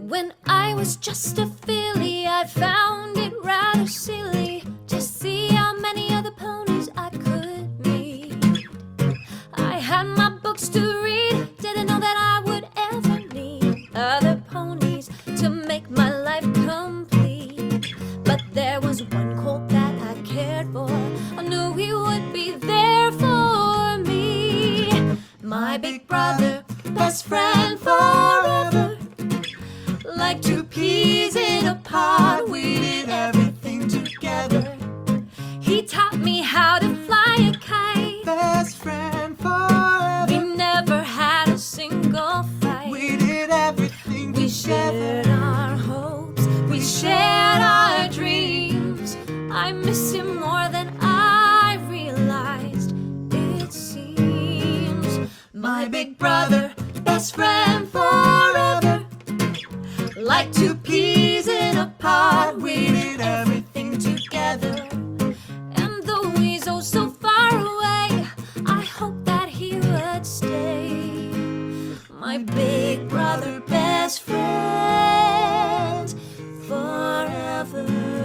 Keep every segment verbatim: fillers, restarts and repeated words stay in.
When I was just a filly, I found it rather silly to see how many other ponies I could meet. I had my books to read, didn't know that I would ever need other ponies to make my life complete. But there was one colt that I cared for, I knew he would be there for me. My big brother, best friend forever. Like two peas in a pod, we did everything together. He taught me how to fly a kite. Best friend forever. We never had a single fight. We did everything We together. shared our hopes, we shared our dreams. I miss him more than I realized, it seems. My big brother, best friend forever. Like two peas in a pod, we did everything together. And though he's oh so far away, I hope that he would stay. My big brother, best friend forever,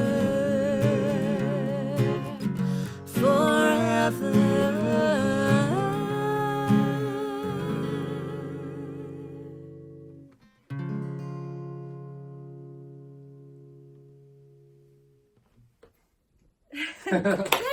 forever. Ha ha ha.